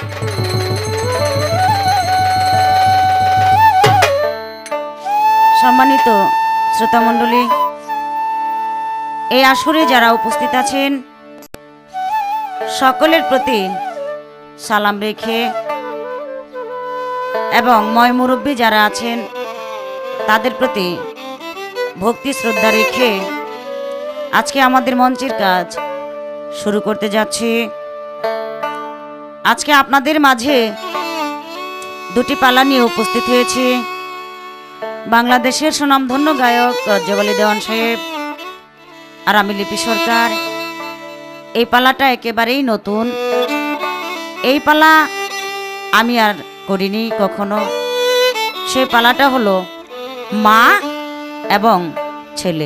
সম্মানিত শ্রোতামণ্ডলী, এই আসরে যারা উপস্থিত আছেন সকলের প্রতি সালাম রেখে এবং ময় মুরব্বী যারা আছেন তাদের প্রতি ভক্তি শ্রদ্ধা রেখে আজকে আমাদের মঞ্চের কাজ শুরু করতে যাচ্ছি। আজকে আপনাদের মাঝে দুটি পালা নিয়ে উপস্থিত হয়েছি। বাংলাদেশের সুনামধন্য গায়ক জওয়ালি দেওয়ান সাহেব আর আমি লিপি সরকার। এই পালাটা একেবারেই নতুন। এই পালা আমি আর করিনি কখনো। সেই পালাটা হলো মা এবং ছেলে।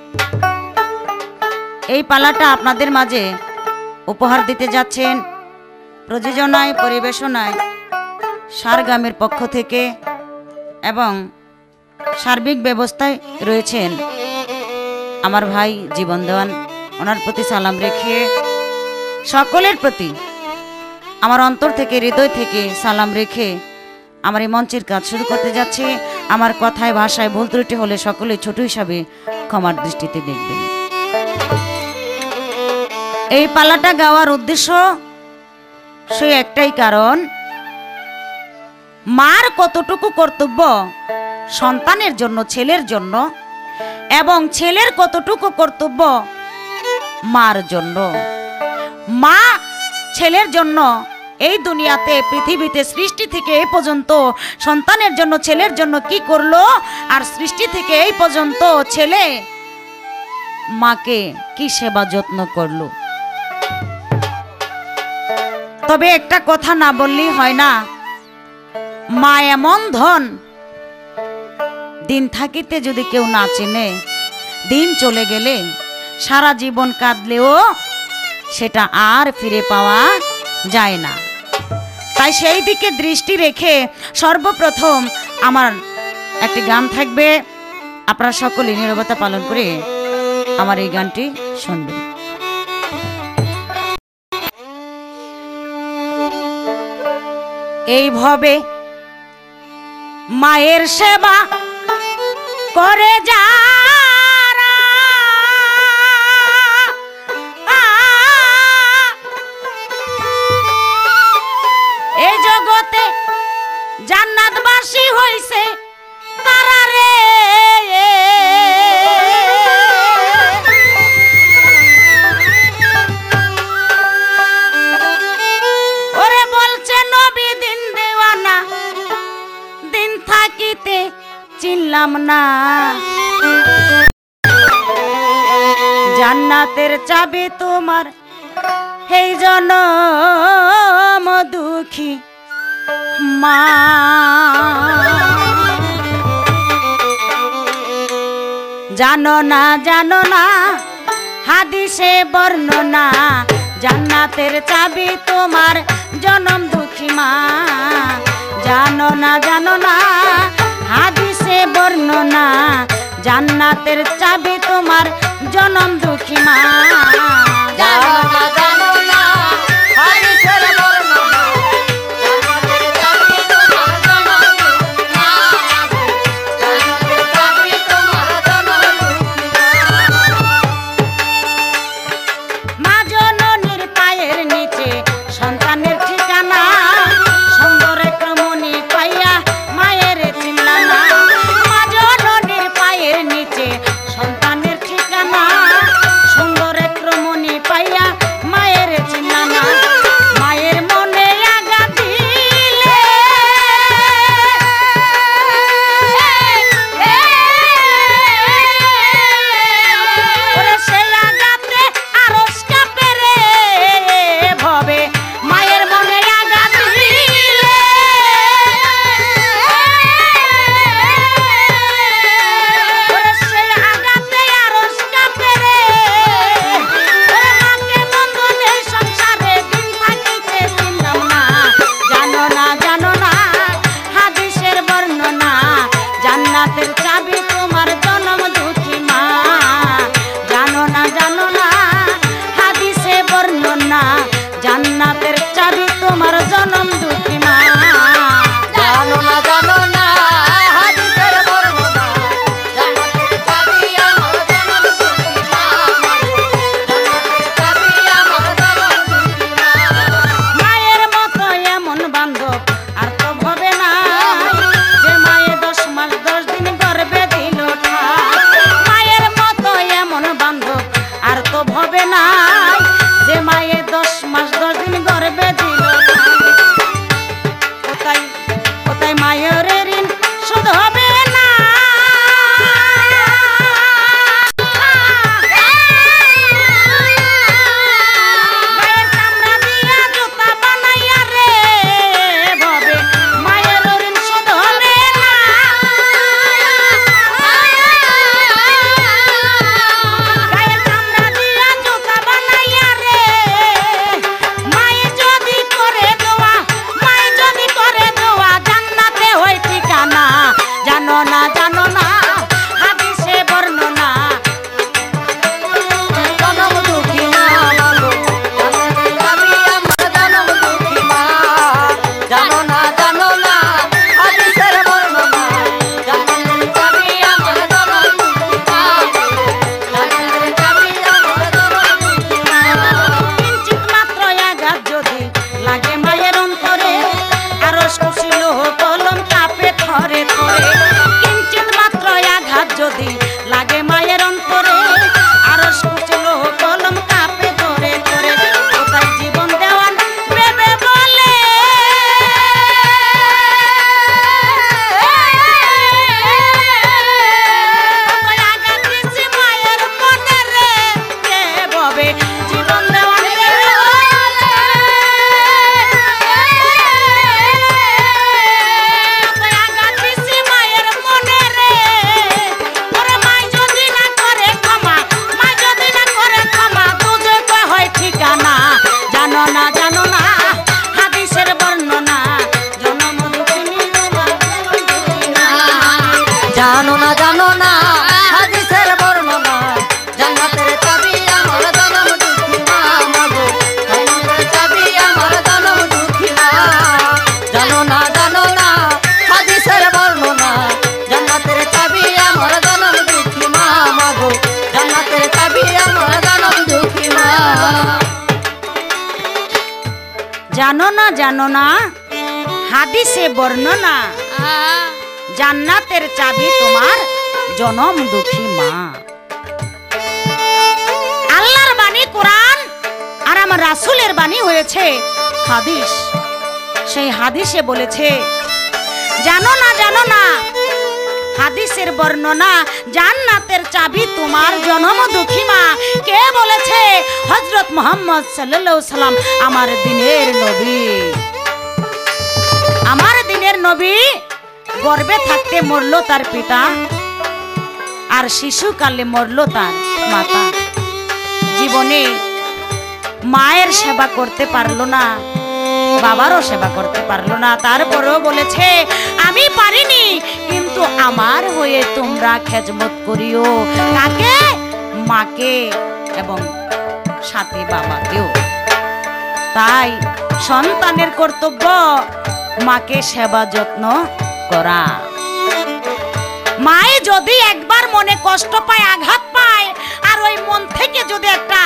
এই পালাটা আপনাদের মাঝে উপহার দিতে যাচ্ছেন প্রযোজনায় পরিবেশনায় সারগামের পক্ষ থেকে এবং সার্বিক ব্যবস্থায় রয়েছেন আমার ভাই জীবন দেওয়ান। ওনার প্রতি সালাম রেখে সকলের প্রতি আমার অন্তর থেকে হৃদয় থেকে সালাম রেখে আমার এই মঞ্চের কাজ শুরু করতে যাচ্ছি। আমার কথায় ভাষায় ভুল ত্রুটি হলে সকলে ছোট হিসাবে ক্ষমার দৃষ্টিতে দেখবেন। এই পালাটা গাওয়ার উদ্দেশ্য সে একটাই কারণ, মার কতটুকু কর্তব্য সন্তানের জন্য, ছেলের জন্য, এবং ছেলের কতটুকু কর্তব্য মার জন্য। মা ছেলের জন্য এই দুনিয়াতে পৃথিবীতে সৃষ্টি থেকে এই পর্যন্ত সন্তানের জন্য ছেলের জন্য কি করলো, আর সৃষ্টি থেকে এই পর্যন্ত ছেলে মাকে কি সেবা যত্ন করলো। তবে একটা কথা না বললেই হয় না, মা এমন ধন, দিন থাকিতে যদি কেউ না চেনে, দিন চলে গেলে সারা জীবন কাঁদলেও সেটা আর ফিরে পাওয়া যায় না। তাই সেই দিকে দৃষ্টি রেখে সর্বপ্রথম আমার একটি গান থাকবে। আপনারা সকলে নীরবতা পালন করে আমার এই গানটি শুনবেন। এইভাবে মায়ের সেবা করে যারা এই জগতে জান্নাতবাসী হইছে তারা রে। ওরে বলছে নবী দিন দেওয়ানা, দিন থাকিতে চিনলাম না, জান্নাতের চাবি তোমার এই জনম দুঃখী মা। জানো না হাদিসে বর্ণনা, জান্নাতের চাবি তোমার জনম দুঃখী মা। জানো না হাদিসে বর্ণনা, জান্নাতের চাবি তোমার জনম দুঃখী মা। জানো না হাদিসের বর্ণনা, জান্নাতের চাবি তোমার জনম দুঃখী মা। জান্নাতের চাবি তোমার জনম দুঃখী মা। মা জননীর পায়ের নিচে সন্তানের ঠিকানা, সুন্দর এক রমণী পাইয়া মায়ের চিনলা না। মা জননীর পায়ের নিচে সন্তানের ঠিকানা, সুন্দর এক রমণী পাইয়া জানো না হাদিসে বর্ণনা জান্নাতের চাবি তোমার জনম দুঃখী মা। আল্লাহর বাণী কোরআন আর আমার রাসূলের বাণী হয়েছে হাদিস। সেই হাদিসে বলেছে জানো না হাদিসের বর্ণনা জান্নাতের চাবি তোমার জনম দুঃখী মা। কে বলেছে? হযরত মুহাম্মদ সাল্লাল্লাহু আলাইহি সাল্লাম, আমার দিনের নবী। আমার দিনের নবী গর্ভে থাকতে মরলো তার পিতা, আর শিশুকালে মরলো তার মাতা। জীবনে মায়ের সেবা করতে পারলো না, বাবারও সেবা করতে পারলো না। তারপরেও বলেছে আমি পারিনি, কিন্তু আমার হয়ে তোমরা খেজমত করিও। কাকে? মাকে এবং সাথে বাবাকেও। তাই সন্তানের কর্তব্য মাকে সেবা যত্ন করা। মায়ে যদি একবার মনে কষ্ট পায়, আঘাত পায়, আর ওই মন থেকে যদি একটা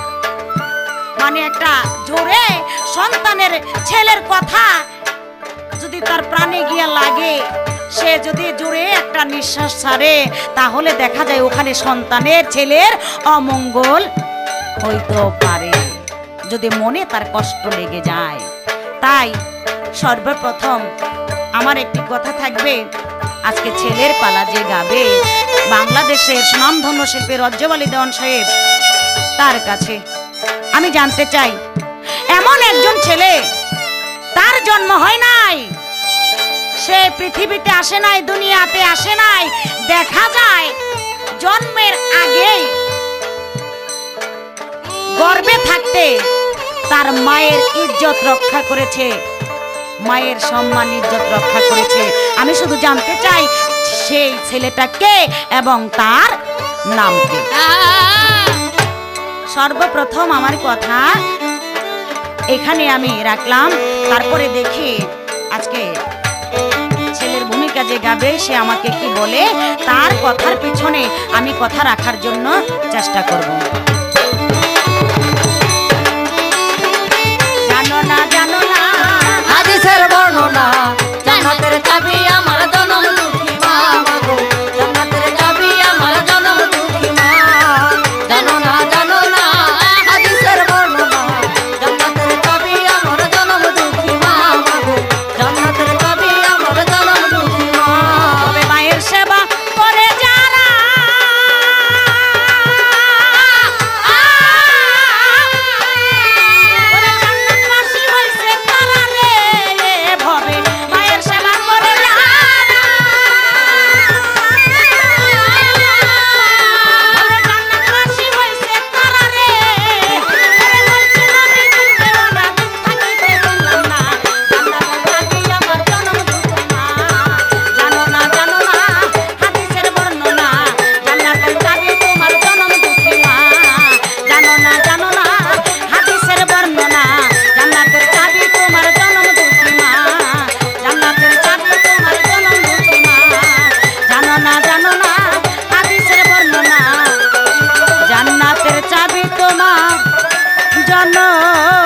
জোরে সন্তানের ছেলের কথা যদি তার প্রাণে গিয়া লাগে, সে যদি জোরে একটা নিঃশ্বাস ছাড়ে, তাহলে দেখা যায় ওখানে সন্তানের ছেলের অমঙ্গল হইতে পারে, যদি মনে তার কষ্ট লেগে যায়। তাই সর্বপ্রথম আমার একটি কথা থাকবে, আজকে ছেলের পালা যে গাবে বাংলাদেশের সুনামধন্য শিল্পী রজ্জব আলী দেওয়ান সাহেব, তার কাছে আমি জানতে চাই, এমন একজন ছেলে তার জন্ম হয় নাই, সে পৃথিবীতে আসে নাই, দুনিয়াতে আসে নাই, দেখা যায় জন্মের আগেই গর্ভে থাকতে তার মায়ের ইজ্জত রক্ষা করেছে, মায়ের সম্মান ইজ্জত রক্ষা করেছে। আমি শুধু জানতে চাই সেই ছেলেটা কে এবং তার নাম কি। সর্বপ্রথম আমার কথা এখানে আমি রাখলাম, তারপরে দেখি আজকে ছেলের ভূমিকা যে গাবে সে আমাকে কি বলে, তার কথার পিছনে আমি কথা রাখার জন্য চেষ্টা করব। জানো না হাদিসের বর্ণনা জান্নাতের চাবি আমার জনম দুঃখী মা। জান্নাতের চাবি আমার জনম দুঃখী মা। জানো না হাদিসের বর্ণনা জান্নাতের চাবি আমার জনম দুঃখী মা। জান্নাতের চাবি আমার জনম দুঃখী মা। তবে মায়ের সেবা করে যারা, জান্নাতবাসী হইছে তারা রে। ভবে মায়ের সেবা করে যারা, জান্নাতবাসী হইছে তারা রে। বলছে নবী তুমি ওরা থাকিতে বললাম না, জান্নাতের চাবি আমার জনম দুঃখী মা। জানো না হাদিসের বর্ণনা জান্নাতের চাবি তোমার জনম দুঃখী মা। জানো না হাদিসের বর্ণনা জান্নাতের চাবি তোমার জনম দুঃখী মা। জান্নাতের চাবি তোমার জনম দুঃখী মা। জানো না হাদিসের বর্ণনা জান্নাতের চাবি তোমার জনম